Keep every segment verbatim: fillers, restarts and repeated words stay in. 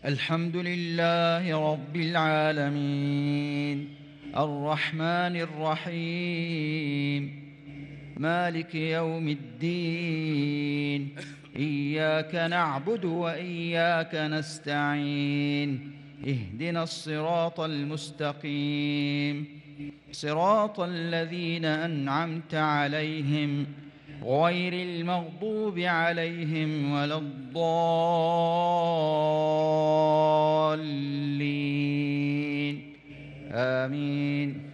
الحمد لله رب العالمين الرحمن الرحيم مالك يوم الدين إياك نعبد وإياك نستعين اهدنا الصراط المستقيم صراط الذين أنعمت عليهم غير المغضوب عليهم ولا الضالين آمين.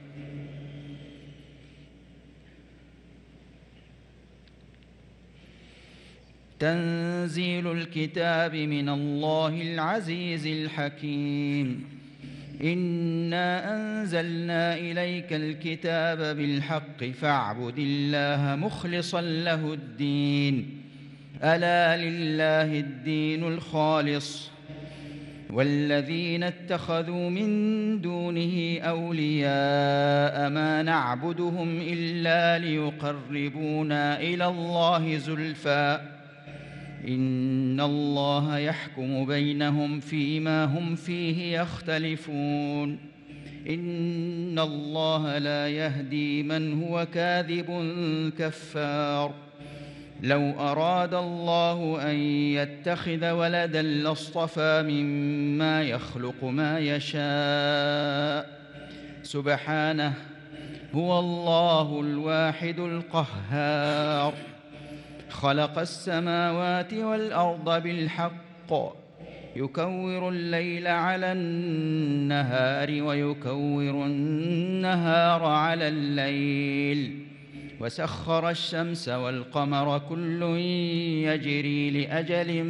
تنزيل الكتاب من الله العزيز الحكيم. إنا أنزلنا إليك الكتاب بالحق فاعبد الله مخلصا له الدين ألا لله الدين الخالص والذين اتخذوا من دونه أولياء ما نعبدهم إلا ليقربونا إلى الله زلفى إن الله يحكم بينهم فيما هم فيه يختلفون إن الله لا يهدي من هو كاذب كفار. لو أراد الله أن يتخذ ولدا لاصطفى مما يخلق ما يشاء سبحانه هو الله الواحد القهار. خلق السماوات والأرض بالحق يكور الليل على النهار ويكور النهار على الليل وسخر الشمس والقمر كل يجري لأجل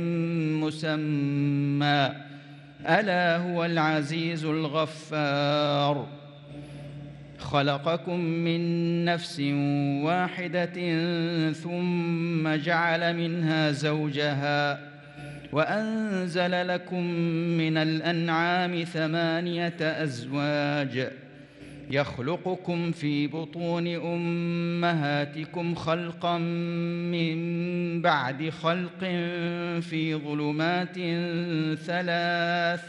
مسمى ألا هو العزيز الغفار. خلقكم من نفس واحدة ثم جعل منها زوجها وأنزل لكم من الأنعام ثمانية أزواج يخلقكم في بطون أمهاتكم خلقا من بعد خلق في ظلمات ثلاث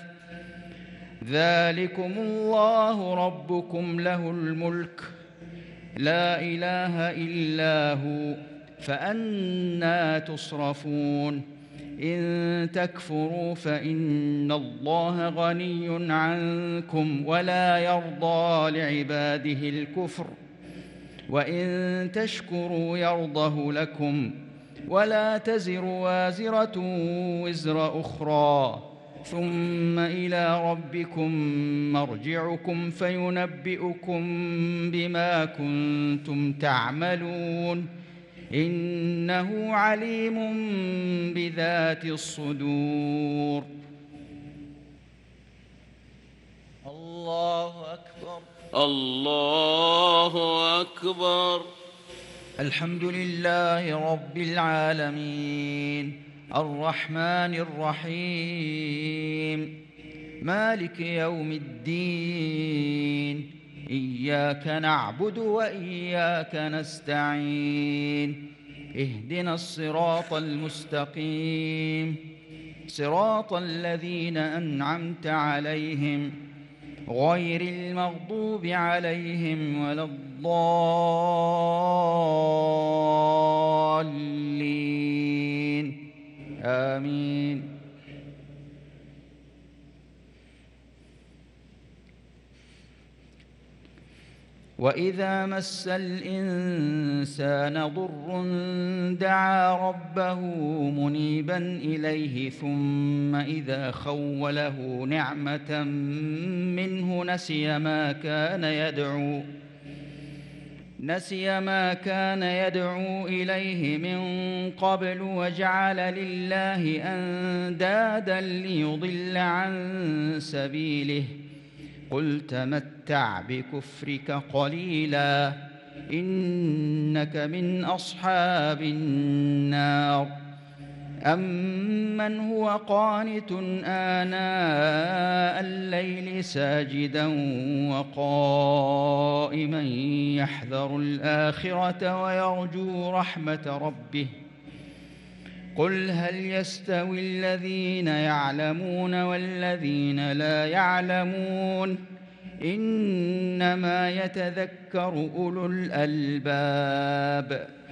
ذلكم الله ربكم له الملك لا إله إلا هو فأنى تصرفون. إن تكفروا فإن الله غني عنكم ولا يرضى لعباده الكفر وإن تشكروا يرضه لكم ولا تزر وازرة وزر أخرى ثم إلى ربكم مرجعكم فينبئكم بما كنتم تعملون إنه عليم بذات الصدور. الله أكبر الله أكبر. الحمد لله رب العالمين الرحمن الرحيم مالك يوم الدين إياك نعبد وإياك نستعين اهدنا الصراط المستقيم صراط الذين أنعمت عليهم غير المغضوب عليهم ولا الضالين آمين. وإذا مس الإنسان ضر دعا ربه منيبا إليه ثم إذا خوله نعمة منه نسي ما كان يدعو نسي ما كان يدعو إليه من قبل وجعل لله أندادا ليضل عن سبيله قل تمتع بكفرك قليلا إنك من أصحاب النار. أمن هو قانت آناء الليل ساجدا وقائما يحذر الآخرة ويرجو رحمة ربه قل هل يستوي الذين يعلمون والذين لا يعلمون إنما يتذكر أولو الألباب